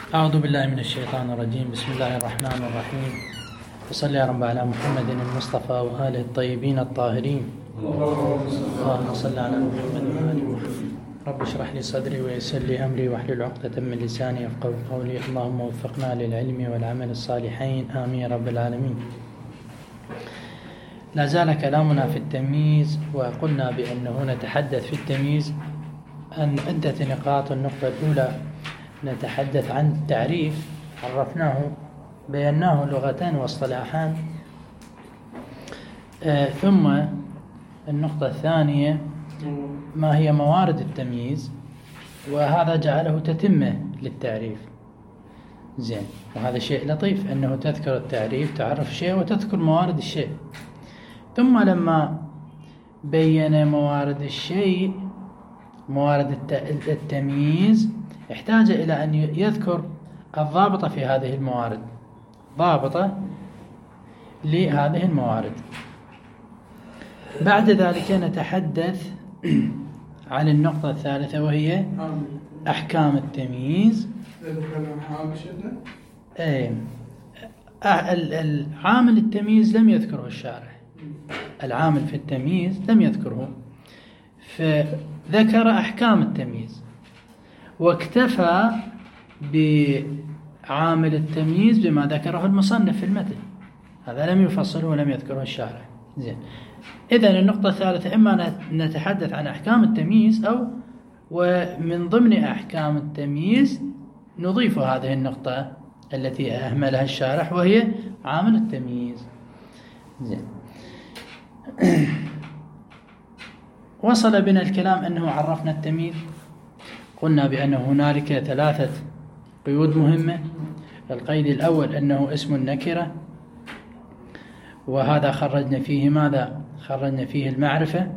أعوذ بالله من الشيطان الرجيم. بسم الله الرحمن الرحيم. وصلى يا رب على محمد المصطفى وآله الطيبين الطاهرين. اللهم صل على محمد وآل محمد. رب اشرح لي صدري ويسر لي أمري واحلل عقدة من لساني يفقهوا قولي. اللهم وفقنا للعلم والعمل الصالحين آمين يا رب العالمين. لا زال كلامنا في التمييز، وقلنا بأنه نتحدث في التمييز عن عدة نقاط. النقطة الأولى نتحدث عن التعريف، عرفناه بيناه لغتان واصطلاحان. ثم النقطة الثانية ما هي موارد التمييز، وهذا جعله تتمة للتعريف. زين، وهذا شيء لطيف أنه تذكر التعريف، تعرف شيء وتذكر موارد الشيء. ثم لما بين موارد الشيء، موارد التمييز، احتاج إلى أن يذكر الضابطة في هذه الموارد، ضابطة لهذه الموارد. بعد ذلك نتحدث عن النقطة الثالثة، وهي أحكام التمييز. العامل التمييز لم يذكره الشارع، العامل في التمييز لم يذكره، فذكر أحكام التمييز واكتفى بعامل التمييز بما ذكره المصنف في المتن. هذا لم يفصله ولم يذكره الشارع. زين، إذن النقطة الثالثة إما نتحدث عن أحكام التمييز، أو ومن ضمن أحكام التمييز نضيف هذه النقطة التي أهملها الشارح، وهي عامل التمييز. زين، وصل بنا الكلام أنه عرفنا التمييز، قلنا بأن هنالك ثلاثة قيود مهمة. القيد الأول أنه اسم النكرة، وهذا خرجنا فيه ماذا؟ خرجنا فيه المعرفة.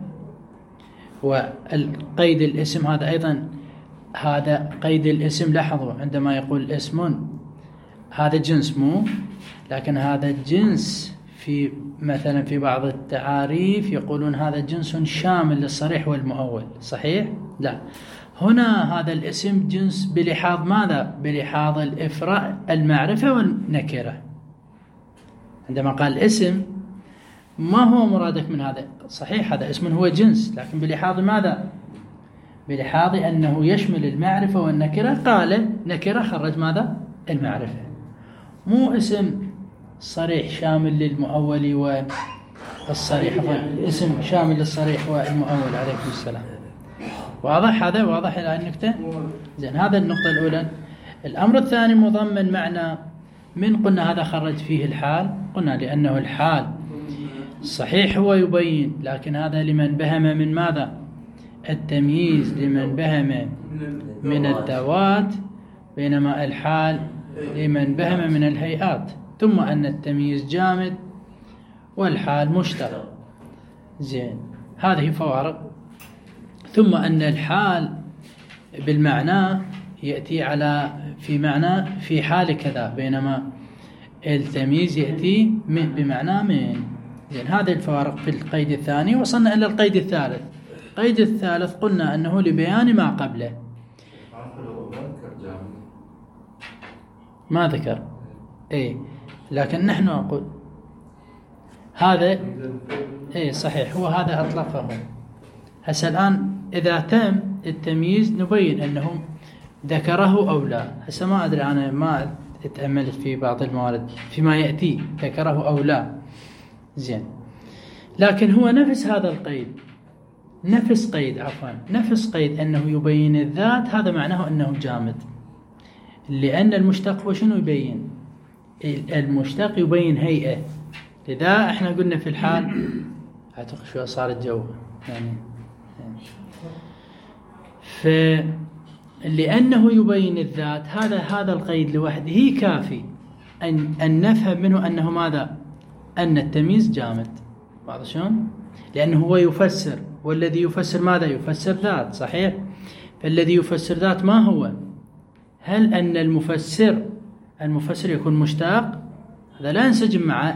والقيد الاسم هذا أيضا، هذا قيد الاسم، لاحظوا عندما يقول اسم هذا جنس مو، لكن هذا الجنس في مثلا في بعض التعاريف يقولون هذا جنس شامل للصريح والمؤول، صحيح؟ لا، هنا هذا الاسم جنس بلحاظ ماذا؟ بلحاظ الإفراء، المعرفة والنكرة. عندما قال اسم، ما هو مرادك من هذا؟ صحيح هذا اسم هو جنس، لكن بلحاظ ماذا؟ بلحاظ أنه يشمل المعرفة والنكرة، قال نكرة خرج ماذا؟ المعرفة. مو اسم صريح شامل للمؤول والصريح، اسم شامل للصريح والمؤول. عليكم السلام. واضح هذا؟ واضح إلى النكتة؟ زين، هذا النقطة الأولى. الأمر الثاني مضمن معنى من قلنا هذا خرج فيه الحال، قلنا لأنه الحال صحيح هو يبين، لكن هذا لمن بهم من ماذا؟ التمييز، لمن بهم من الذوات، بينما الحال لمن بهم من الهيئات. ثم أن التمييز جامد والحال مشترك. زين، هذه فوارق. ثم أن الحال بالمعنى يأتي على في معنى في حال كذا، بينما التمييز يأتي بمعنى من. زين، هذه الفوارق في القيد الثاني. وصلنا إلى القيد الثالث. القيد الثالث قلنا أنه لبيان ما قبله. ما ذكر لكن نحن نقول هذا صحيح، هو هذا أطلقه. هسه الآن إذا تم التمييز نبين أنه ذكره أو لا. هسه ما أدري، أنا ما اتأملت في بعض الموارد فيما يأتي ذكره أو لا. زين، لكن هو نفس هذا القيد، نفس قيد أنه يبين الذات، هذا معناه أنه جامد، لأن المشتق هو شنو يبين؟ المشتق يبين هيئة. لذا احنا قلنا في الحال أعتقد شو صار الجو يعني لأنه يبين الذات، هذا القيد لوحده كافي أن نفهم منه أنه ماذا؟ أن التمييز جامد. بعض شلون؟ لأنه هو يفسر، والذي يفسر ماذا؟ يفسر ذات، صحيح؟ فالذي يفسر ذات ما هو؟ هل أن المفسر يكون مشتاق؟ هذا لا ينسجم مع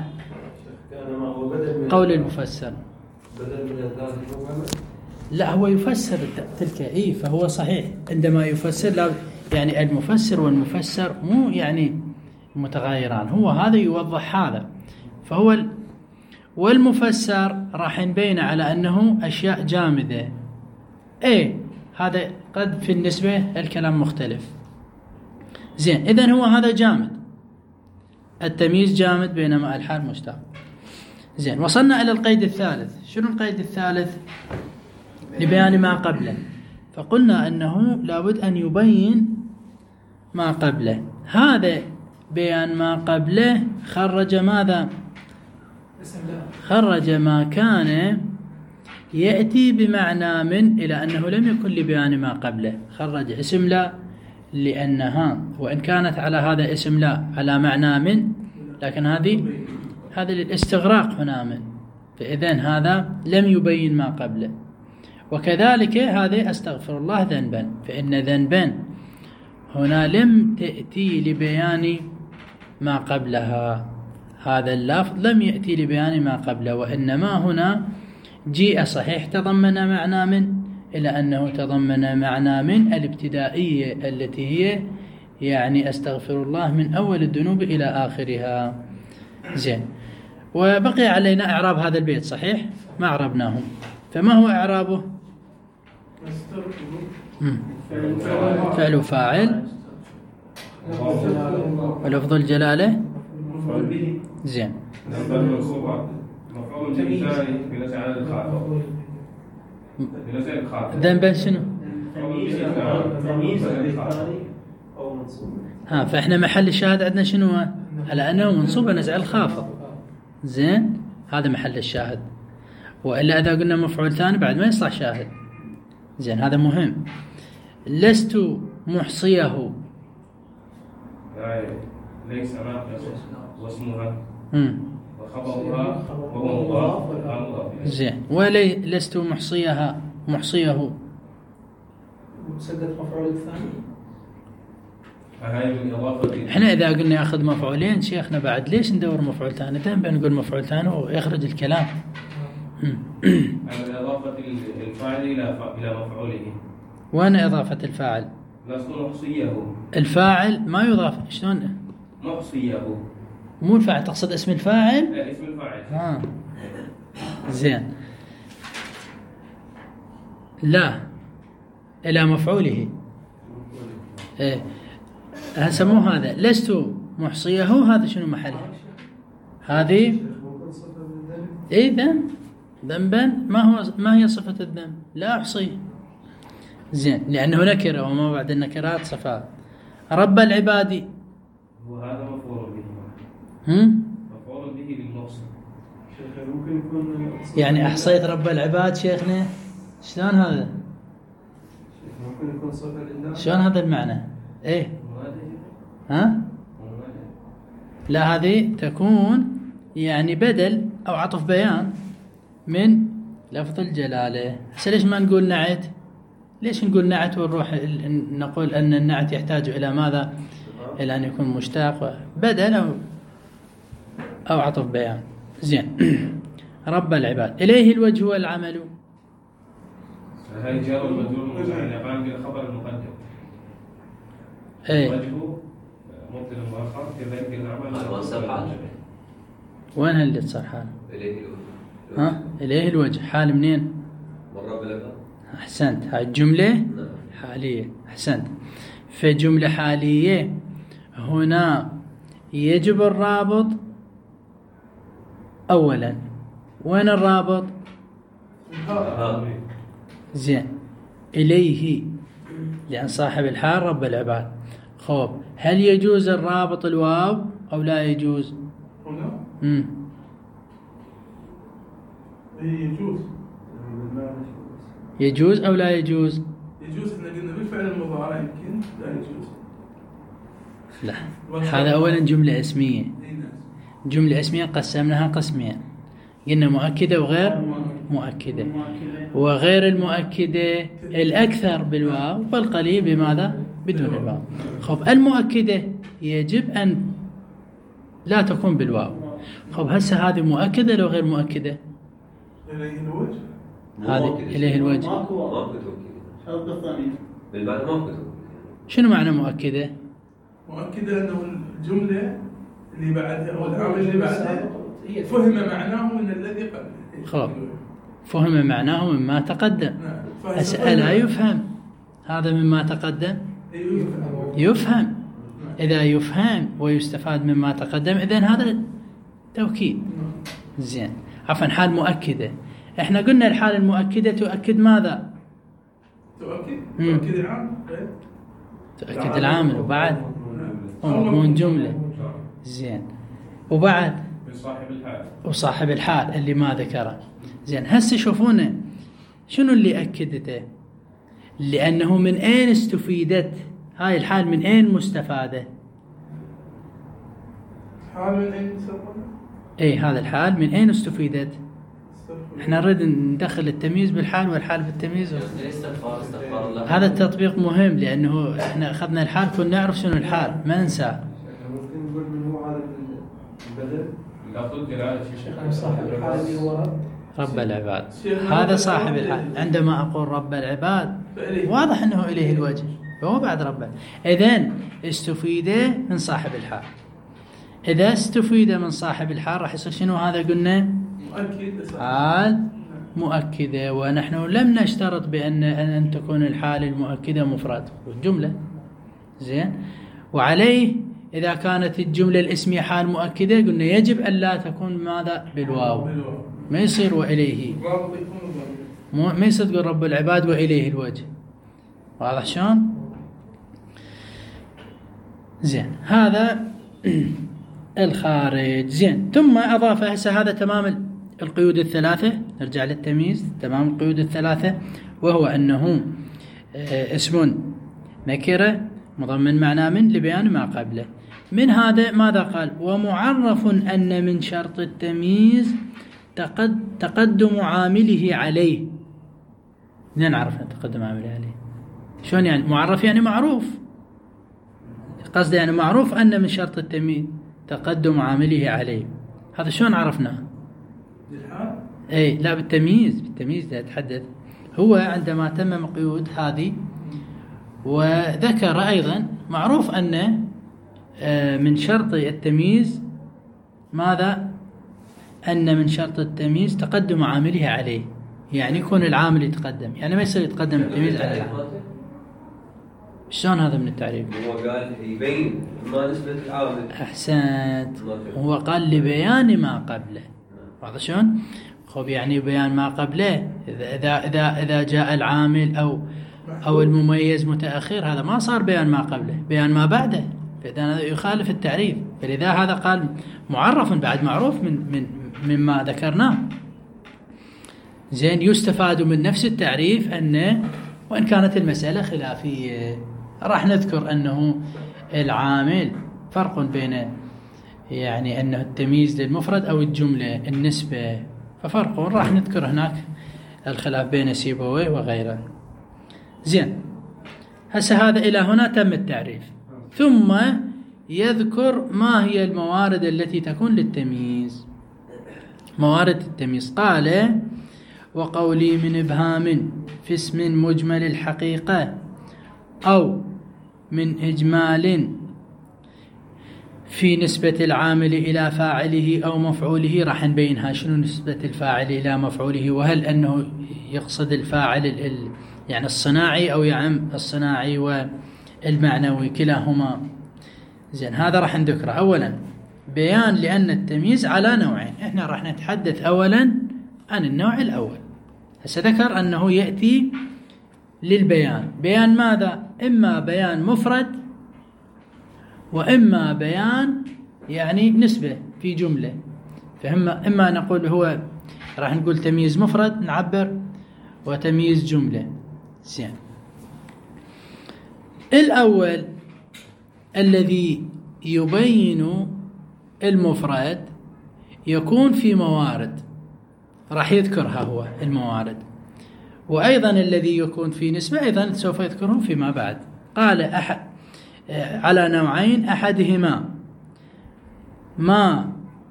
قول المفسر. بدل من الذات لا، هو يفسر تلك فهو صحيح عندما يفسر لا يعني المفسر والمفسر مو يعني متغايران، هو هذا يوضح هذا، فهو والمفسر راح نبين على أنه أشياء جامدة. هذا قد في النسبة الكلام مختلف. زين، إذن هو هذا جامد، التمييز جامد بينما الحال مشتق. زين، وصلنا إلى القيد الثالث. شنو القيد الثالث؟ لبيان ما قبله. فقلنا أنه لابد أن يبين ما قبله. هذا بيان ما قبله خرج ماذا؟ خرج ما كان يأتي بمعنى من إلى أنه لم يكن لبيان ما قبله. خرج اسم لا لأنها وإن كانت على هذا اسم لا على معنى من، لكن هذا للاستغراق هنا من، فإذن هذا لم يبين ما قبله. وكذلك هذا أستغفر الله ذنبا، فإن ذنبا هنا لم تأتي لبيان ما قبلها، هذا اللفظ لم يأتي لبيان ما قبله، وإنما هنا جيء صحيح تضمن معنى من، إلى أنه تضمن معنى من الابتدائية التي هي يعني أستغفر الله من أول الذنوب إلى آخرها. زين، وبقي علينا إعراب هذا البيت، صحيح ما أعربناه، فما هو إعرابه؟ فعل وفاعل ولفظ الجلالة. زين، ذنبا شنو؟ فإحنا محل الشاهد عندنا شنو؟ على أنه منصوب نزع الخافض. زين، هذا محل الشاهد، وإلا إذا قلنا مفعول ثاني بعد ما يصلح شاهد. زين، هذا مهم. لست محصيه، ليس واسمها وخبرها وهو مضاف. زين، ولست محصيه مسدد مفعول الثاني. احنا اذا قلنا ياخذ مفعولين شيخنا بعد ليش ندور مفعول ثاني؟ دائما بنقول مفعول ثاني ويخرج الكلام. على إضافة الفاعل إلى مفعوله. وين إضافة الفاعل؟ لست محصيه. الفاعل ما يضاف، شلون؟ محصيه مو الفاعل، تقصد اسم الفاعل؟ لا، اسم الفاعل. زين، لا إلى مفعوله. سموه هذا لست محصيه، هذا شنو محله؟ هذه ذنبا ما هي صفة الذنب؟ لا أحصيه. زين، لأنه نكرة وما بعد النكرات صفات. رب العباد، وهذا مفعول به. مفعول به للموصل. ممكن يكون يعني أحصيت رب العباد شيخنا، شلون هذا؟ ممكن يكون صفة لله. شلون هذا المعنى؟ لا، هذه تكون يعني بدل أو عطف بيان من لفظ الجلالة. ليش ما نقول نعت؟ ليش نقول نعت ونروح نقول أن النعت يحتاج إلى ماذا؟ إلى أن يكون مشتاق، بدل أو عطف بيان. زين، رب العباد، إليه الوجه والعمل. هاي جار المجرور متعلقان بالخبر المقدم. وجهه مبتدا مؤخر، كذلك العمل. وين اللي صار حال؟ إليه الوجه، حال منين؟ أحسنت، هاي الجملة حالية. أحسنت، في جملة حالية هنا يجب الرابط أولا. وين الرابط؟ زين، إليه، لأن صاحب الحال رب العباد. خوب، هل يجوز الرابط الواو أو لا يجوز؟ يجوز أو لا يجوز؟ يجوز. احنا قلنا بالفعل المضارع يمكن لا يجوز. لا، هذا أولا جملة اسمية. جملة اسمية قسمناها قسمين، قلنا مؤكدة وغير مؤكدة. وغير المؤكدة الأكثر بالواو والقليل بماذا؟ بدون الواو. خب، المؤكدة يجب أن لا تكون بالواو. خب، هسه هذه مؤكدة لو غير مؤكدة؟ إليه الوجه. هذه إليه الوجه. ماكو الثانية. بالمعنى ماكو. شنو معنى مؤكدة؟ مؤكدة أنه الجملة اللي بعدها أو العامل اللي بعدها فهم معناه من الذي قبله. خلاص فهم معناه مما تقدم. ألا يفهم هذا مما تقدم؟ يفهم. إذا يفهم ويستفاد مما تقدم إذن هذا توكيد. زين عفوا حال مؤكدة. احنا قلنا الحال المؤكدة تؤكد ماذا؟ تؤكد العامل. تؤكد العامل وبعد ومضمون جملة. زين وبعد وصاحب الحال اللي ما ذكره. زين هسه شوفونا شنو اللي أكدته، لأنه من أين استفيدت هاي الحال، من أين مستفادة؟ حال من أين مستفادة؟ اي هذا الحال من أين استفيدت؟ احنا نريد ندخل التمييز بالحال والحال بالتمييز. هذا التطبيق مهم لأنه احنا أخذنا الحال كنا نعرف شنو الحال ما ننسى. ممكن نقول من هو هذا البدل؟ صاحب الحال اللي هو رب العباد. هذا صاحب الحال. عندما أقول رب العباد واضح أنه إليه الوجه هو بعد ربه. إذن استفيد من صاحب الحال. إذا استفيد من صاحب الحال راح يصير شنو هذا؟ قلنا حال مؤكدة. ونحن لم نشترط بأن تكون الحال المؤكدة مفرد جملة. زين وعليه إذا كانت الجملة الاسمية حال مؤكدة قلنا يجب أن لا تكون ماذا؟ بالواو. ما يصير وإليه، ما يصير تقول رب العباد وإليه الوجه. واضح شلون؟ زين هذا الخارج. زين ثم أضاف هسه هذا تمام القيود الثلاثة. نرجع للتمييز. تمام القيود الثلاثة وهو أنه اسم نكرة مضمن معنى من لبيان ما قبله. من هذا ماذا قال؟ ومعرف أن من شرط التمييز تقدم عامله عليه. منين عرفنا تقدم عامله عليه؟ شلون يعني؟ معرف يعني معروف، قصده يعني معروف أن من شرط التمييز تقدم عامله عليه. هذا شلون عرفناه؟ اي لا بالتمييز يتحدث هو عندما تمم قيود هذه وذكر أيضا معروف أن من شرط التمييز ماذا؟ أن من شرط التمييز تقدم عامله عليه، يعني يكون العامل يتقدم، يعني ما يصير يتقدم التمييز على العامل. شلون هذا من التعريف؟ هو قال يبين ما نسبة العامل. أحسنت. هو قال لبيان ما قبله. واضح شلون؟ خب يعني بيان ما قبله. إذا جاء العامل أو المميز متأخر هذا ما صار بيان ما قبله، بيان ما بعده، فإذا يخالف التعريف. فلذا هذا قال معرف بعد معروف مما ذكرناه. زين يستفاد من نفس التعريف أن وإن كانت المسألة خلافية راح نذكر أنه العامل فرق بين يعني أنه التمييز للمفرد أو الجملة النسبة، ففرق راح نذكر هناك الخلاف بين سيبويه وغيره. زين هسه هذا إلى هنا تم التعريف. ثم يذكر ما هي الموارد التي تكون للتمييز. موارد التمييز قال وقولي من إبهام في اسم مجمل الحقيقة أو من إجمال في نسبة العامل إلى فاعله أو مفعوله. راح نبينها شنو نسبة الفاعل إلى مفعوله، وهل أنه يقصد الفاعل يعني الصناعي أو يعم الصناعي والمعنوي كلاهما. زين هذا راح نذكره. أولا بيان لأن التمييز على نوعين. إحنا راح نتحدث أولا عن النوع الأول. هسه ذكر أنه يأتي للبيان. بيان ماذا؟ إما بيان مفرد وإما بيان يعني نسبة في جملة. إما نقول هو راح نقول تمييز مفرد نعبر وتمييز جملة. زين الأول الذي يبين المفرد يكون في موارد راح يذكرها هو الموارد، وأيضا الذي يكون في نسبة أيضا سوف يذكرهم فيما بعد. قال على نوعين. أحدهما ما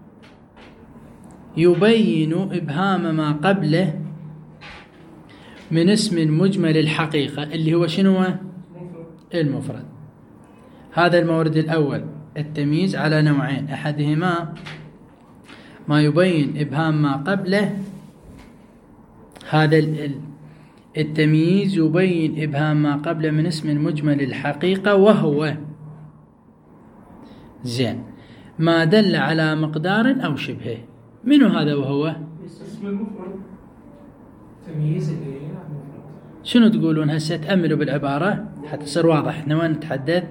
يبين إبهام ما قبله من اسم مجمل الحقيقة اللي هو شنو؟ المفرد. هذا المورد الأول، التمييز على نوعين، أحدهما ما يبين إبهام ما قبله. هذا التمييز يبين إبهام ما قبله من اسم مجمل الحقيقة، وهو زين ما دل على مقدار أو شبهه. منو هذا وهو؟ اسم المفرد. تمييز اللي شنو تقولون هسه؟ تأملوا بالعبارة حتى يصير واضح احنا وين نتحدث.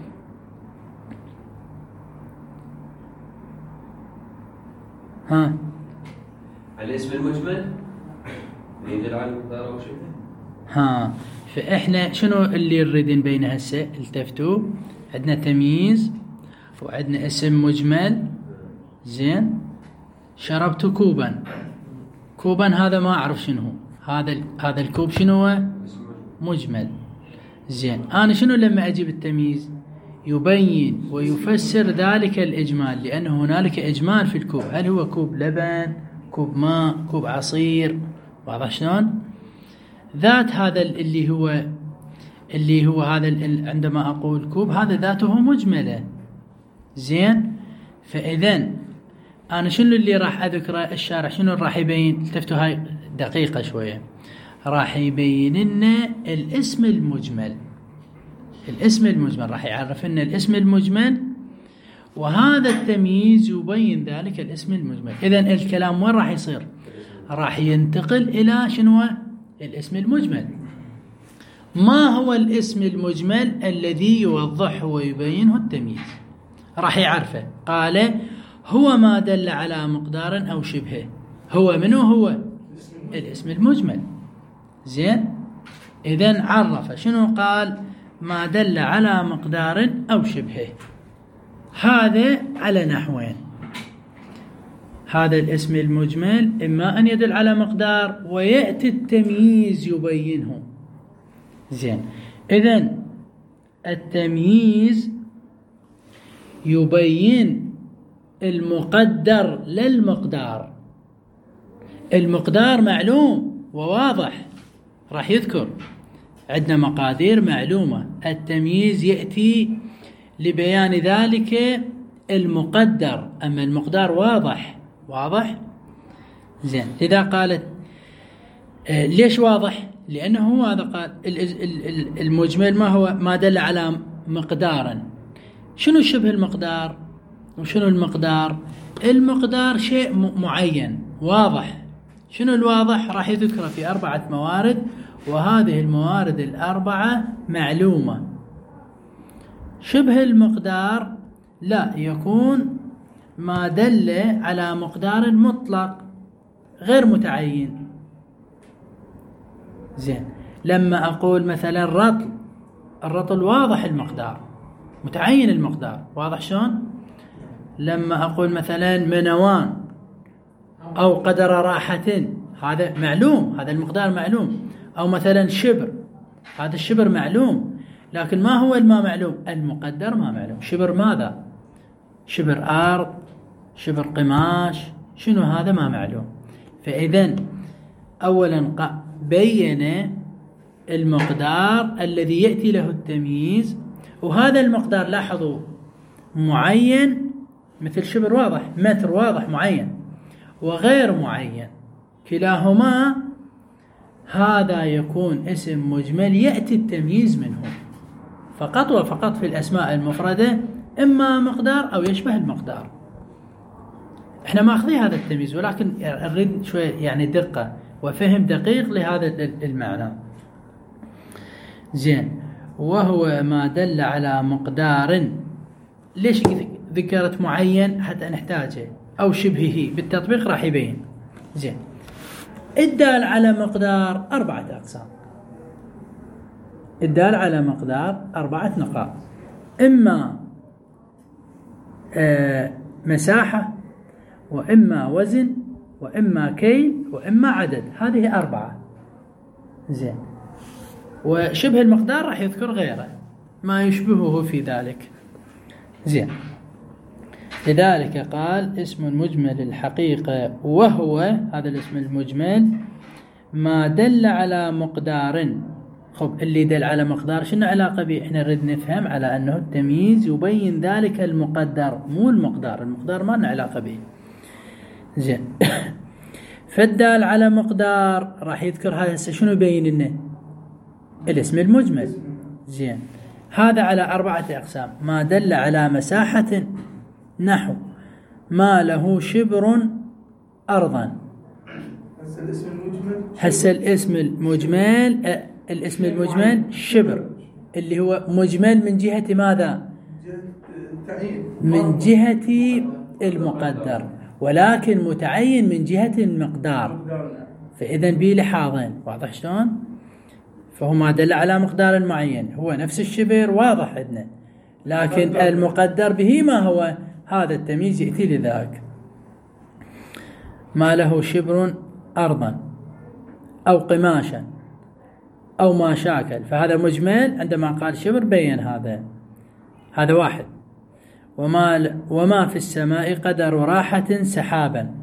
ها الاسم المجمل اللي يدل على المقدار او شبهه. ها فاحنا شنو اللي نريد نبينه هسه؟ التفتوا، عندنا تمييز وعندنا اسم مجمل. زين، شربت كوبا. كوبا هذا ما اعرف شنو هذا الكوب شنو هو؟ مجمل. زين، انا شنو لما اجيب التمييز؟ يبين ويفسر ذلك الإجمال، لأن هنالك إجمال في الكوب. هل هو كوب لبن، كوب ماء، كوب عصير؟ واضح شلون؟ ذات هذا اللي هو هذا عندما أقول كوب هذا ذاته مجملة. زين، فإذن أنا شنو اللي راح أذكره؟ الشارع شنو راح يبين؟ التفتوا هاي دقيقة شوية. راح يبين لنا الاسم المجمل. الاسم المجمل راح يعرف لنا الاسم المجمل، وهذا التمييز يبين ذلك الاسم المجمل. إذن الكلام وين راح يصير؟ راح ينتقل إلى شنو؟ الاسم المجمل. ما هو الاسم المجمل الذي يوضحه ويبينه التمييز؟ راح يعرفه. قال هو ما دل على مقدار أو شبهه. هو منه؟ هو الاسم المجمل. زين، إذن عرف شنو؟ قال ما دل على مقدار أو شبهه. هذا على نحوين. هذا الاسم المجمل إما أن يدل على مقدار ويأتي التمييز يبينه. زين، إذن التمييز يبين المقدر للمقدار. المقدار معلوم وواضح، راح يذكر عندنا مقادير معلومة. التمييز يأتي لبيان ذلك المقدر، أما المقدار واضح. زين، إذا قالت ليش واضح؟ لأنه هذا قال المجمل ما هو؟ ما دل على مقدارا. شنو شبه المقدار وشنو المقدار؟ المقدار شيء معين واضح. شنو الواضح؟ راح يذكره في 4 موارد، وهذه الموارد الأربعة معلومة. شبه المقدار لا يكون ما دل على مقدار مطلق غير متعين. زين، لما أقول مثلا الرطل واضح المقدار، متعين المقدار، واضح شلون؟ لما أقول مثلا منوان أو قدر راحة، هذا معلوم، هذا المقدار معلوم. أو مثلا شبر، هذا الشبر معلوم، لكن ما هو الماء معلوم؟ المقدر ما معلوم. شبر ماذا؟ شبر أرض، شبر قماش، شنو هذا؟ ما معلوم. فإذن أولا بين المقدار الذي يأتي له التمييز، وهذا المقدار لاحظوا معين، مثل شبر واضح، متر واضح معين، وغير معين، كلاهما هذا يكون اسم مجمل يأتي التمييز منه. فقط وفقط في الأسماء المفردة إما مقدار أو يشبه المقدار. احنا ماخذين هذا التمييز، ولكن نريد شوية يعني دقة وفهم دقيق لهذا المعنى. زين، وهو ما دل على مقدار. ليش ذكرت معين؟ حتى نحتاجه، أو شبهه، بالتطبيق راح يبين. زين، الدال على مقدار 4 أقسام. الدال على مقدار 4 نقاط، إما مساحة، وإما وزن، وإما كيل، وإما عدد. هذه 4. زين، وشبه المقدار راح يذكر غيره ما يشبهه في ذلك. زين، لذلك قال اسم مجمل الحقيقة، وهو هذا الاسم المجمل ما دل على مقدار. خب اللي يدل على مقدار شنو علاقة به؟ احنا نريد نفهم على انه التمييز يبين ذلك المقدر مو المقدار ما لنا علاقة به. زين. فالدال على مقدار راح يذكر هذا هسه شنو يبين لنا؟ الاسم المجمل. زين. هذا على 4 أقسام. ما دل على مساحة نحو ما له شبر أرضا. هسه الاسم المجمل شبر اللي هو مجمل من جهة ماذا؟ من جهة المقدر، ولكن متعين من جهة المقدار. فإذا بي لحاظين. واضح شلون؟ فهو ما دل على مقدار معين هو نفس الشبر واضح عندنا، لكن المقدر به ما هو؟ هذا التمييز يأتي لذاك. ما له شبر أرضا أو قماشا أو ما شاكل، فهذا مجمل. عندما قال شبر بين هذا واحد. وما في السماء قدر راحة سحابا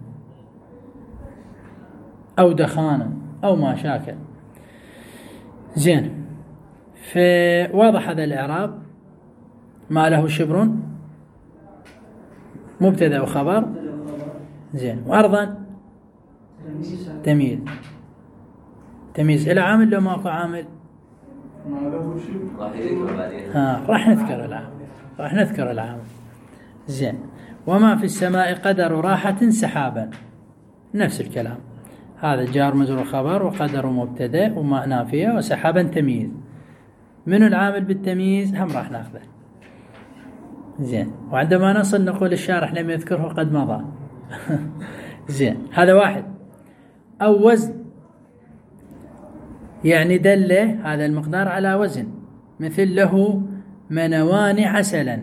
أو دخانا أو ما شاكل. زين. فواضح هذا الإعراب. ما له شبر مبتدأ وخبر. زين. وأرضا تمييز إلى عامل لو ماكو عامل راح نذكر العامل. زين. وما في السماء قدر راحة سحابا، نفس الكلام. هذا جار مجرور خبر، وقدر مبتدأ، وما نافية، وسحابا تمييز. من العامل بالتمييز هم راح ناخذه. زين. وعندما نصل نقول الشارح لم يذكره قد مضى. زين. هذا واحد. أو وزن، يعني دل هذا المقدار على وزن، مثل له منوان عسلا،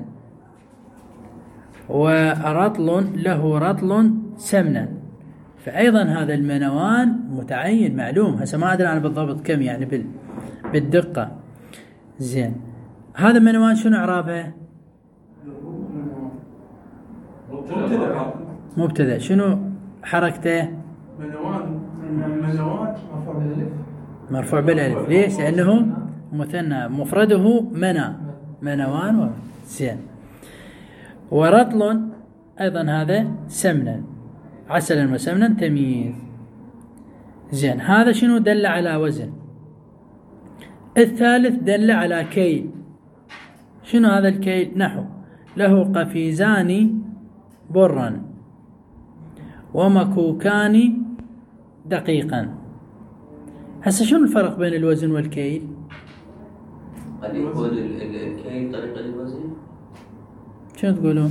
له رطل سمنا. فأيضا هذا المنوان متعين معلوم. هسه ما أدري أنا بالضبط كم يعني بالدقة. زين. هذا منوان شنو إعرابه؟ مبتدأ. شنو حركته؟ منوان مرفوع بالالف. ليش؟ لأنه مثنى، مفرده منوان. زين. ورطل أيضا هذا سمنا، عسلا وسمنا تمييز. زين. هذا شنو؟ دل على وزن. الثالث دل على كيل. شنو هذا الكيل؟ نحو له قفيزان برا ومكوكان دقيقا. هسه شنو الفرق بين الوزن والكيل؟ قد يكون الكيل طريقة للوزن. شنو تقولون؟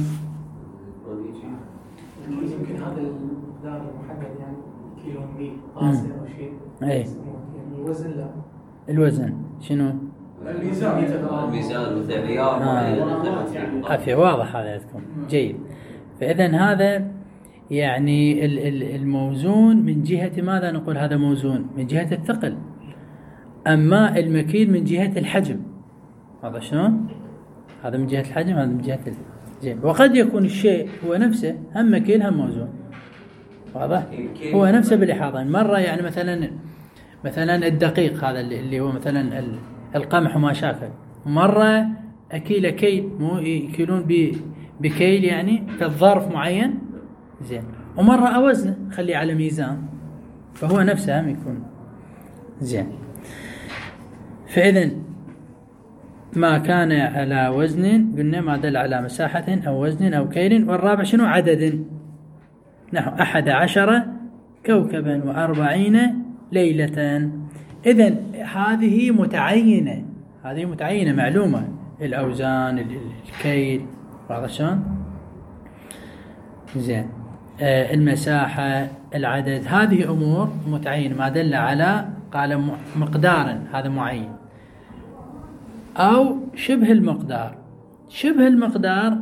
يمكن هذا المقدار المحدد يعني كيلو ميل قاسي أو شيء. أي. يعني الوزن لا. الوزن شنو؟ الميزان مثل عيار. عافية. واضح هذا عندكم. جيد. فإذا هذا يعني الموزون من جهة ماذا نقول؟ هذا موزون من جهة الثقل، أما المكيل من جهة الحجم. هذا شلون؟ هذا من جهة الحجم، هذا من جهة زين. وقد يكون الشيء هو نفسه هم مكيل هم موزون. واضح؟ هو نفسه بالإحاضة. مرة يعني مثلا الدقيق هذا اللي هو مثلا القمح وما شاكل، مرة أكيل كيل، مو يكيلون بكيل يعني كالظرف معين. زين. ومرة أوزنه خليه على ميزان، فهو نفسه هم يكون. زين. فإذن ما كان على وزن قلنا ما دل على مساحة أو وزن أو كيل. والرابع شنو؟ عدد. نحو 11 كوكبا و40 ليلة. إذن هذه متعينة معلومة. الأوزان، الكيل، واضح شلون؟ زين. المساحة، العدد، هذه أمور متعينة. ما دل على قال مقدارا هذا معين، أو شبه المقدار. شبه المقدار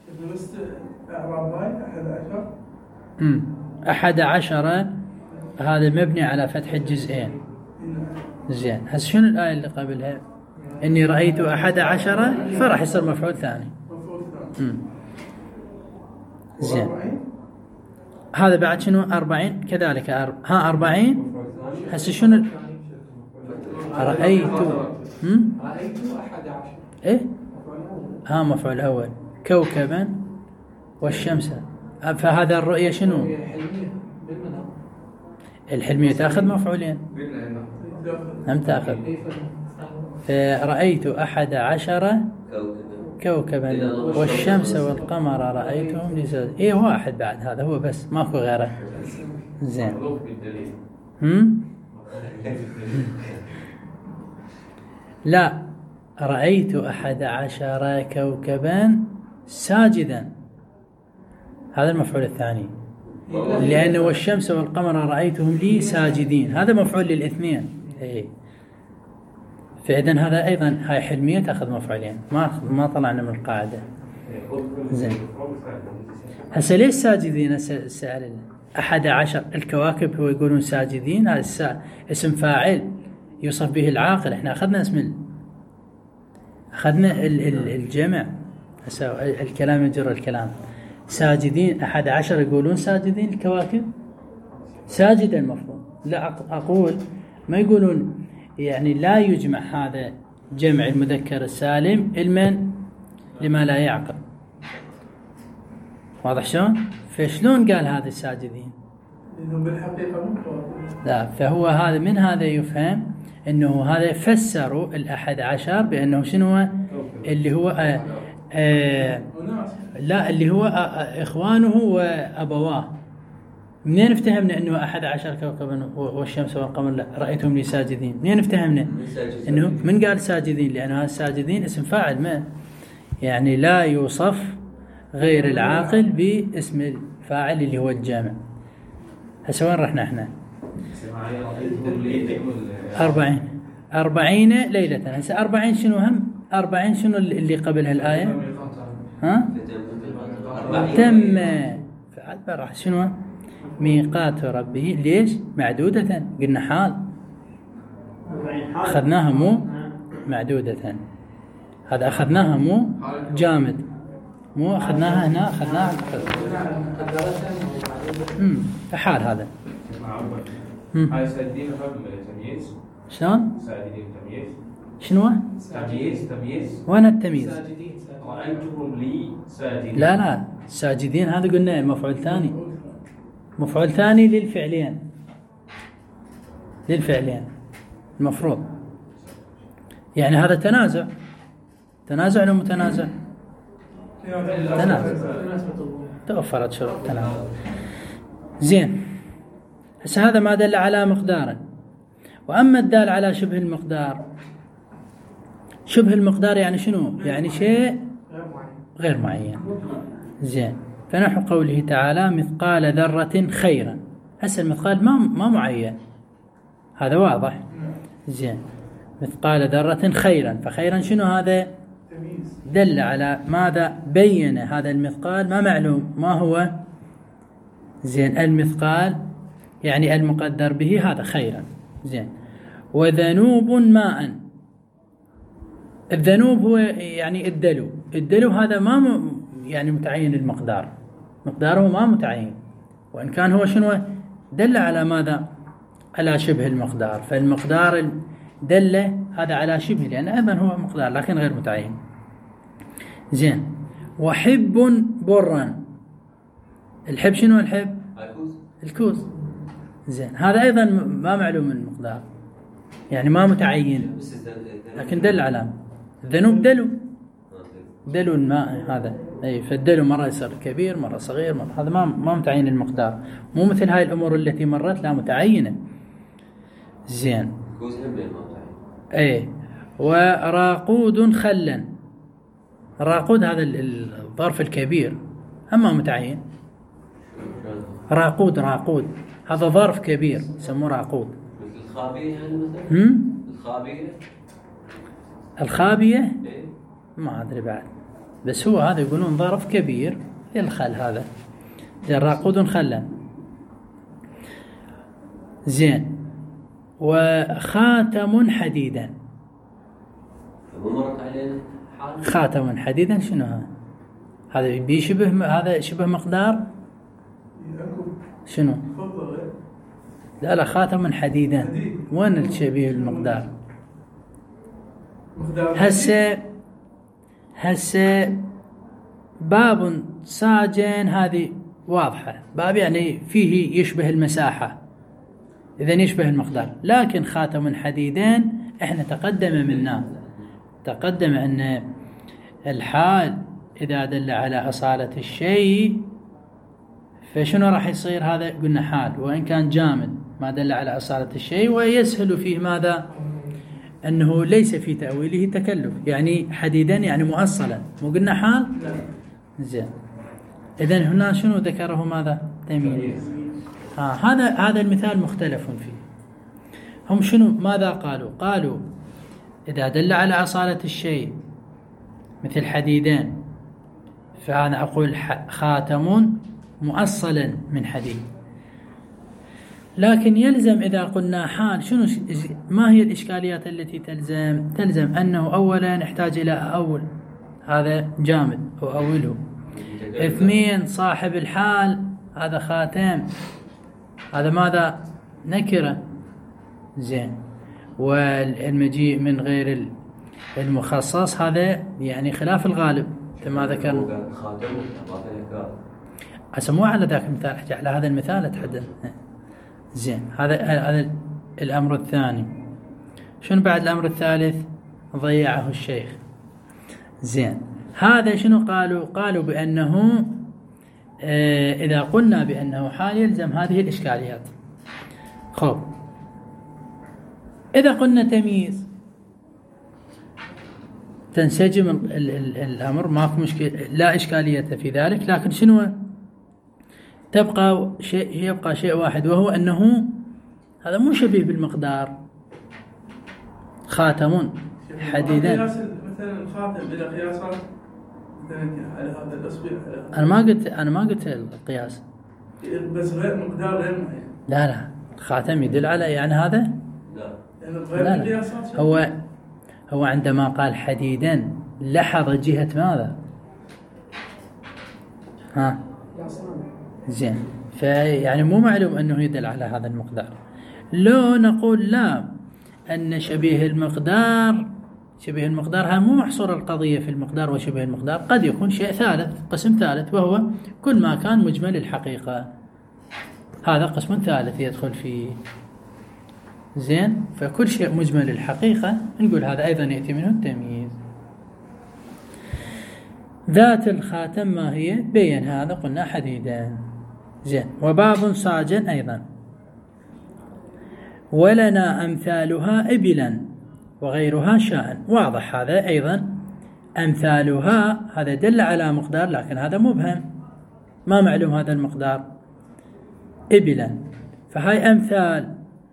11 هذا مبني على فتح الجزئين. زين. هسه شنو الآية اللي قبلها؟ إني رأيت 11 فراح يصير مفعول ثاني. زين. هذا بعد شنو؟ 40 كذلك. 40. هسه شنو رأيت. رأيت 11. إيه؟ مفعول أول. كوكبا والشمس. فهذا الرؤية شنو؟ حلمية بالمنام. الحلمية تأخذ مفعولين. هم تأخذ. فرأيت 11 كوكبا والشمس والقمر رأيتهم لساجدين. إيه واحد بعد هذا هو بس ماكو غيره. زين. لا، رأيت 11 كوكبا ساجدا، هذا المفعول الثاني، لأنه والشمس والقمر رأيتهم لي ساجدين، هذا مفعول للاثنين. إيه. فإذن هذا أيضا هاي حلمية تأخذ مفعولين، ما طلعنا من القاعدة. زين. هسه ليش ساجدين؟ سأل 11 الكواكب هو يقولون ساجدين، هذا اسم فاعل يوصف به العاقل. احنا أخذنا أخذنا الجمع. هسه الكلام يجر الكلام. ساجدين 11 يقولون ساجدين الكواكب ساجد المفروض. لا، أقول ما يقولون، يعني لا يجمع هذا جمع المذكر السالم علما لما لا يعقل. واضح شلون؟ فشلون قال هذا الساجدين؟ بالحقيقة لا، فهو هذا من هذا يفهم انه هذا فسروا 11 بانه شنو اللي هو لا، اللي هو اخوانه وابواه. منين افتهمنا انه 11 كوكبا والشمس والقمر لا رأيتهم لي ساجدين؟ منين افتهمنا انه من قال ساجدين؟ لان هذا الساجدين اسم فاعل، ما يعني لا يوصف غير العاقل باسم الفاعل اللي هو الجامع. هسه وين رحنا احنا؟ 40 ليلة. هسه 40 شنو هم؟ 40 شنو اللي قبلها الآية؟ تم. فعاد راح شنو؟ ميقات ربه. ليش؟ معدودة. قلنا حال أخذناها مو معدودة، هذا أخذناها مو جامد، مو أخذناها هنا، أخذناها فحال هذا. هاي ساجدين قبل التمييز. شلون؟ ساجدين تمييز. شنو؟ تمييز. وين التمييز؟ رأيتهم لي ساجدين. لا، ساجدين هذا قلنا مفعول ثاني، مفعول ثاني للفعلين المفروض. يعني هذا تنازع ولا متنازع؟ تنازع. توفرت شروط التنازع. زين. هسه هذا ما دل على مقدار. وأما الدال على شبه المقدار، شبه المقدار يعني شنو؟ يعني شيء غير معين. زين. فنحو قوله تعالى مثقال ذرة خيرا. هسه المثقال ما معين، هذا واضح. زين. مثقال ذرة خيرا، فخيرا شنو هذا؟ دل على ماذا؟ بين هذا المثقال ما معلوم ما هو. زين. المثقال يعني المقدر به هذا خيرا. زين. وذنوب ماء. الذنوب هو يعني الدلو هذا ما يعني متعين المقدار، مقداره ما متعين، وإن كان هو شنو دل على ماذا؟ على شبه المقدار. فالمقدار دل هذا على شبه، لأن أيضا هو مقدار لكن غير متعين. زين. وحب برا. الحب شنو الحب؟ الكوز. زين. هذا أيضا ما معلوم المقدار، يعني ما متعين لكن دل على. الذنوب دلو الماء هذا. أي فالدلو مرة يصير كبير مرة صغير مرة، هذا ما متعين المقدار، مو مثل هاي الأمور التي مرت لا متعينة. زين. أي. وراقود خلا. الراقود هذا الظرف الكبير أما متعين. راقود هذا ظرف كبير يسموه راقود. الخابية يعني مثلا؟ الخابية ما أدري بعد، بس هو هذا يقولون ظرف كبير للخل هذا. راقود خلا. زين. وخاتم حديدا. خاتم حديدا شنو هذا بيشبه هذا شبه مقدار شنو؟ لا خاتم حديدا وين الشبيه المقدار؟ هسه باب ساجن هذه واضحة، باب يعني فيه يشبه المساحة، إذا يشبه المقدار. لكن خاتم حديدين احنا تقدم أن الحال إذا دل على أصالة الشيء فشنو راح يصير؟ هذا قلنا حال، وإن كان جامد ما دل على أصالة الشيء، ويسهل فيه ماذا؟ أنه ليس في تأويله تكلف، يعني حديدا يعني مؤصلا، مو قلنا حال؟ زين. إذن هنا شنو ذكره؟ ماذا؟ تمييز. هذا المثال مختلف فيه. هم شنو ماذا قالوا؟ قالوا إذا دل على أصالة الشيء مثل حديدين فأنا أقول خاتم مؤصلا من حديد. لكن يلزم إذا قلنا حال شنو؟ ما هي الإشكاليات التي تلزم أنه أولا نحتاج إلى أول، هذا جامد وأوله. 2 صاحب الحال هذا خاتم، هذا ماذا؟ نكرة. زين. والمجيء من غير المخصص هذا يعني خلاف الغالب كما ذكرنا. مو على ذاك المثال، احكي على هذا المثال اتحدث. زين. هذا الأمر الثاني. شنو بعد الأمر الثالث؟ ضيعه الشيخ. زين. هذا شنو قالوا بأنه إذا قلنا بأنه حال يلزم هذه الإشكاليات. خب إذا قلنا تمييز تنسجم الأمر، ماكو مشكلة، لا إشكالية في ذلك. لكن شنو يبقى شيء واحد، وهو أنه هذا مو شبيه بالمقدار، خاتم حديدا. مثلا الخاتم إلى قياسات على هذا الأصبع. أنا ما قلت القياس، بس غير مقدار غير معين. لا الخاتم يدل على يعني هذا لا. هو عندما قال حديدا لحظ جهة ماذا؟ زين. فيعني مو معلوم أنه يدل على هذا المقدار. لو نقول لا، أن شبيه المقدار هذا مو محصور القضية في المقدار وشبيه المقدار، قد يكون شيء ثالث، قسم ثالث، وهو كل ما كان مجمل الحقيقة، هذا قسم ثالث يدخل فيه. زين. فكل شيء مجمل الحقيقة نقول هذا أيضا يأتي منه التمييز. ذات الخاتم ما هي؟ بين هذا قلنا حديدا. زين. وباب ساجن أيضا. ولنا أمثالها إبلا وغيرها شاء. واضح هذا أيضا. أمثالها هذا دل على مقدار، لكن هذا مبهم، ما معلوم هذا المقدار. إبلا فهاي أمثال،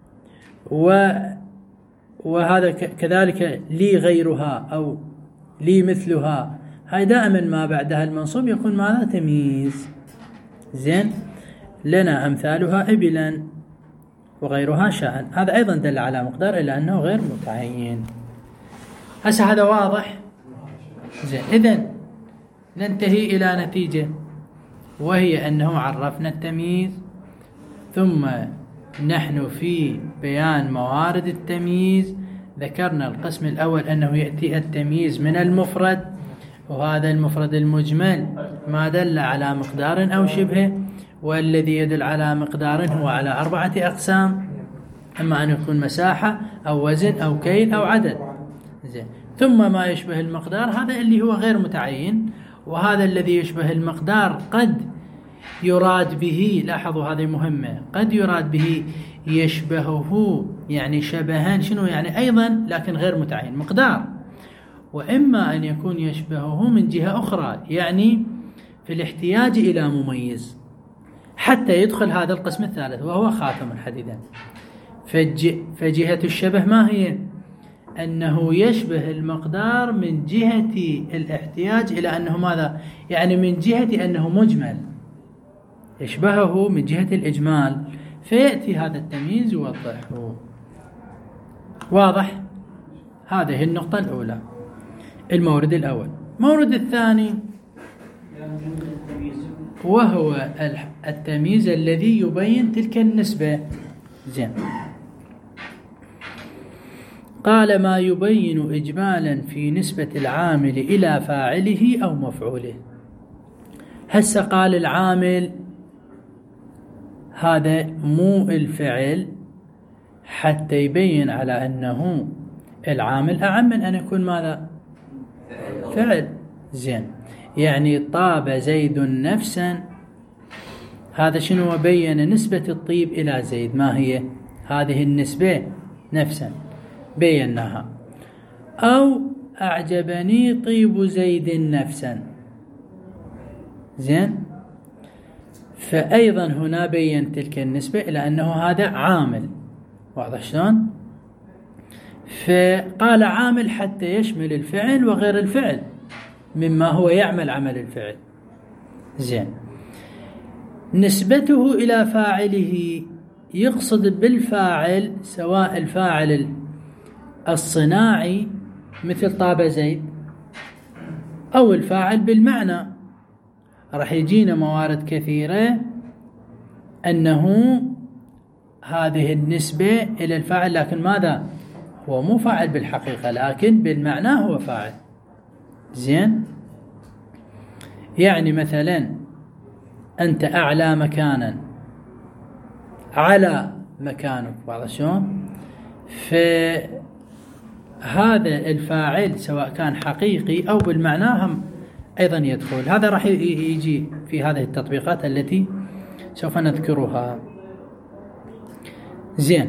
وهذا كذلك لي غيرها أو لي مثلها، هاي دائما ما بعدها المنصوب يكون ماذا؟ تمييز. زين. لنا أمثالها إبلا وغيرها شاء، هذا أيضا دل على مقدار إلا أنه غير متعين. هسه هذا واضح. زين. إذن ننتهي إلى نتيجة، وهي أنه عرفنا التمييز، ثم نحن في بيان موارد التمييز ذكرنا القسم الأول أنه يأتي التمييز من المفرد، وهذا المفرد المجمل ما دل على مقدار أو شبهه، والذي يدل على مقدار هو على 4 أقسام، أما أن يكون مساحة أو وزن أو كيل أو عدد. زين. ثم ما يشبه المقدار هذا اللي هو غير متعين، وهذا الذي يشبه المقدار قد يراد به، لاحظوا هذه مهمة، قد يراد به يشبهه، يعني شبهان شنو يعني أيضا لكن غير متعين مقدار، وإما أن يكون يشبهه من جهة أخرى، يعني في الاحتياج إلى مميز حتى يدخل هذا القسم الثالث وهو خاتم الحديدين. فجهة الشبه ما هي؟ أنه يشبه المقدار من جهة الاحتياج إلى أنه ماذا؟ يعني من جهة أنه مجمل، يشبهه من جهة الإجمال، فيأتي هذا التمييز يوضحه. واضح؟ هذه النقطة الأولى، المورد الأول. المورد الثاني وهو التمييز الذي يبين تلك النسبة. زين. قال ما يبين إجمالا في نسبة العامل إلى فاعله أو مفعوله. هسه قال العامل هذا مو الفعل، حتى يبين على أنه العامل أعم من أن يكون ماذا؟ فعل. زين، يعني طاب زيد نفسا، هذا شنو؟ بين نسبة الطيب إلى زيد. ما هي هذه النسبة؟ نفسا بيناها. أو أعجبني طيب زيد نفسا. زين، فأيضا هنا بين تلك النسبة إلى أنه هذا عامل. واضح شلون؟ فقال عامل حتى يشمل الفعل وغير الفعل مما هو يعمل عمل الفعل. زين، نسبته إلى فاعله يقصد بالفاعل سواء الفاعل الصناعي مثل طاب زيد أو الفاعل بالمعنى. راح يجينا موارد كثيرة أنه هذه النسبة إلى الفاعل، لكن ماذا؟ هو مو فاعل بالحقيقة، لكن بالمعنى هو فاعل. زين، يعني مثلا أنت أعلى مكانا، على مكانك، بعض شلون؟ فهذا الفاعل سواء كان حقيقي أو بالمعنى هم أيضا يدخل. هذا راح يجي في هذه التطبيقات التي سوف نذكرها. زين،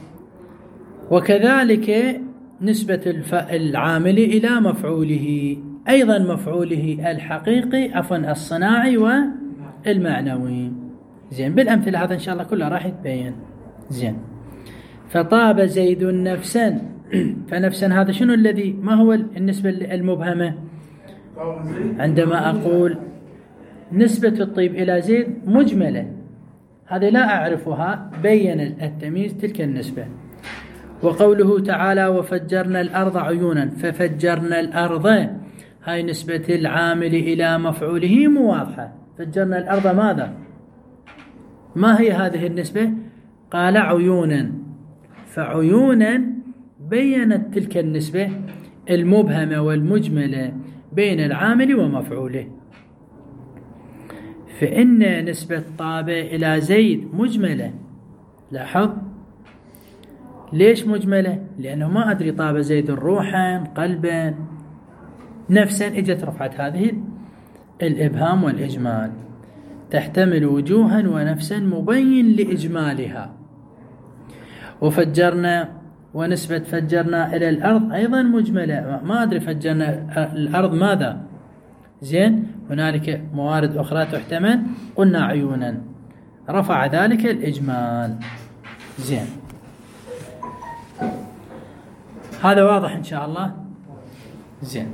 وكذلك نسبة العامل إلى مفعوله، أيضا مفعوله الحقيقي الصناعي والمعنوي. زين، بالأمثلة هذا إن شاء الله كلها راح يتبين. زين، فطاب زيد نفسا، فنفسا هذا شنو الذي ما هو النسبة المبهمة؟ عندما أقول نسبة الطيب إلى زيد مجملة، هذه لا أعرفها، بين التمييز تلك النسبة. وقوله تعالى وفجرنا الأرض عيونا، ففجرنا الأرض، هاي نسبة العامل إلى مفعوله مواضحة. فجرنا الأرض ماذا؟ ما هي هذه النسبة؟ قال عيونا، فعيونا بينت تلك النسبة المبهمة والمجملة بين العامل ومفعوله. فإن نسبة طاب إلى زيد مجملة. لاحظ ليش مجملة؟ لأنه ما أدري طاب زيد روحا قلبا نفسا، إجت رفعت هذه الإبهام والإجمال، تحتمل وجوها ونفسا مبين لإجمالها. وفجرنا، ونسبة فجرنا إلى الأرض أيضا مجملة، ما أدري فجرنا الأرض ماذا. زين، هنالك موارد أخرى تحتمل، قلنا عيونا، رفع ذلك الإجمال. زين، هذا واضح إن شاء الله. زين،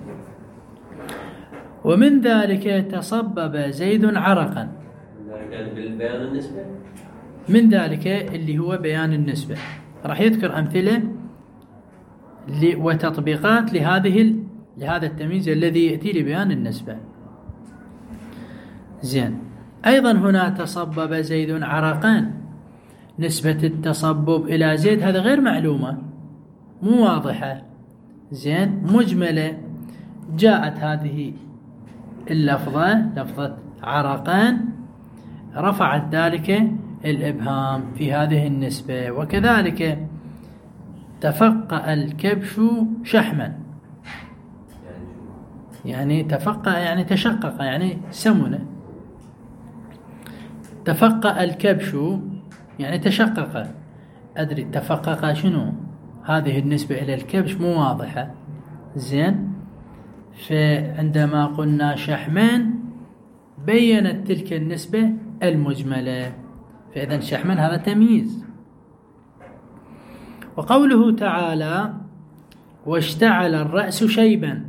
ومن ذلك تصبب زيد عرقا. بالبيان النسبة، من ذلك اللي هو بيان النسبة، راح يذكر أمثلة وتطبيقات لهذا التمييز الذي يأتي لبيان النسبة. زين، أيضا هنا تصبب زيد عرقا، نسبة التصبب إلى زيد هذا غير معلومة، مو واضحة. زين، مجملة، جاءت هذه اللفظة لفظة عرقان رفعت ذلك الإبهام في هذه النسبة. وكذلك تفقأ الكبش شحما، يعني تفقأ يعني تشقق يعني سمنة. تفقأ الكبش يعني تشقق، أدري تفقق شنو، هذه النسبة إلى الكبش مو واضحة. زين، فعندما قلنا شحمان بينت تلك النسبة المجملة، فإذا شحمان هذا تمييز. وقوله تعالى واشتعل الرأس شيبا،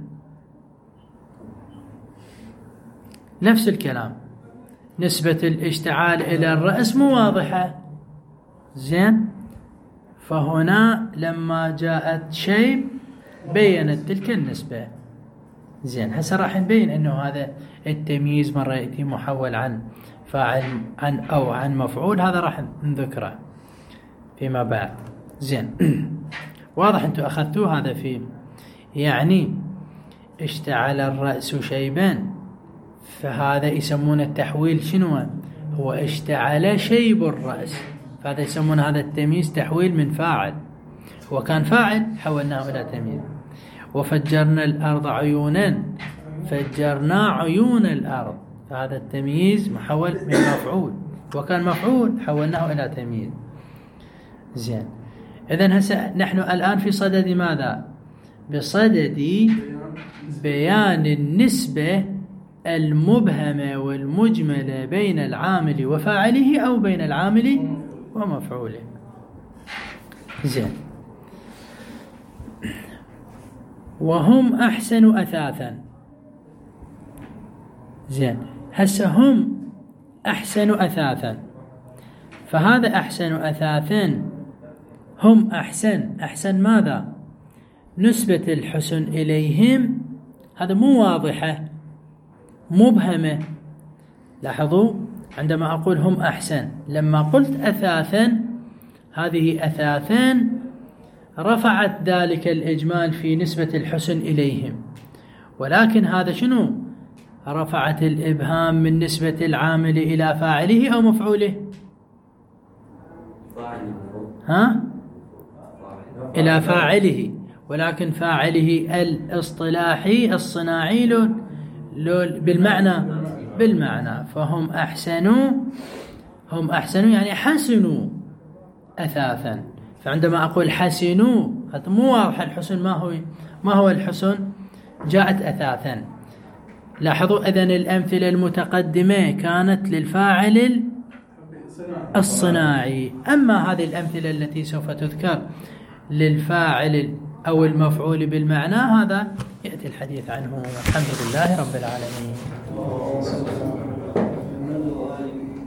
نفس الكلام، نسبة الاشتعال إلى الرأس مو واضحة. زين، فهنا لما جاءت شيب بينت تلك النسبة. زين، هسه راح نبين انه هذا التمييز مرة يأتي محول عن فاعل او عن مفعول، هذا راح نذكره فيما بعد. زين، واضح أنتم أخذتوه هذا فيه. يعني اشتعل الرأس شيبا، فهذا يسمونه التحويل شنو؟ هو اشتعل شيب الرأس، فهذا يسمون هذا التمييز تحويل من فاعل، هو كان فاعل حولناه إلى تمييز. وفجرنا الأرض عيونا، فجرنا عيون الأرض، فهذا التمييز محول من مفعول، وكان مفعول حولناه إلى تمييز. زين، إذن هسه نحن الآن في صدد ماذا؟ بصدد بيان النسبة المبهمة والمجملة بين العامل وفاعله أو بين العامل ومفعوله. زين، وهم أحسن أثاثا. زين، هسه هم أحسن أثاثا، فهذا أحسن أثاثا، هم أحسن ماذا؟ نسبة الحسن إليهم هذا مو واضحة، مبهمة. لاحظوا عندما أقول هم أحسن، لما قلت أثاثا، هذه أثاثا رفعت ذلك الإجمال في نسبة الحسن إليهم، ولكن هذا شنو؟ رفعت الإبهام من نسبة العامل إلى فاعله أو مفعوله؟ إلى فاعله، ولكن فاعله الاصطلاحي الصناعي بالمعنى. فهم أحسنوا يعني حسنوا أثاثا. فعندما أقول حسنوا هذا مو واضح الحسن، ما هو الحسن؟ جاءت أثاثا. لاحظوا إذن الأمثلة المتقدمة كانت للفاعل الصناعي، أما هذه الأمثلة التي سوف تذكر للفاعل أو المفعول بالمعنى هذا يأتي الحديث عنه. الحمد لله رب العالمين.